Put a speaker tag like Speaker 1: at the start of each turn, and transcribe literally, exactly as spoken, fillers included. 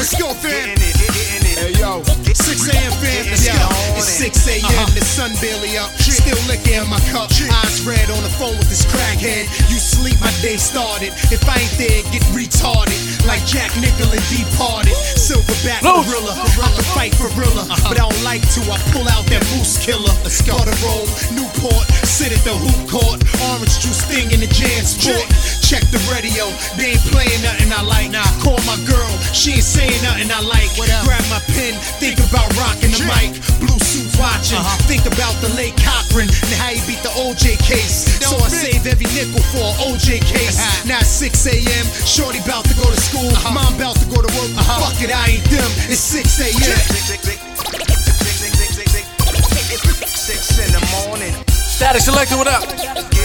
Speaker 1: Let's go, fam. Hey, yo. six a.m. fam, let's go. It's six a.m. Uh-huh. The sun barely up. Still liquor in my cup. Eyes red on the phone with this crackhead. You sleep, my day started. If I ain't there, get retarded. Like Jack Nickel and Departed. Silverback gorilla. I can fight gorilla, uh-huh. but I don't like to. I pull out that moose killer. Let's go to roll, Newport. Sit at the hoop court. Orange juice thing in the jam sport. Check the radio. They ain't playing nothing I like. Nah. Call my girl. She ain't saying nothing I like. Grab my pen. Think about rocking the mic. Blue suits watching. Uh-huh. Think about the late Cochran and how he beat the O J case. So I save every nickel for an O J case. Uh-huh. Now it's six a.m. Shorty about to go to school. Uh-huh. Mom about to go to work. Uh-huh. Fuck it, I ain't them. It's six a.m.
Speaker 2: Six in the morning.
Speaker 3: Static Selector, what up?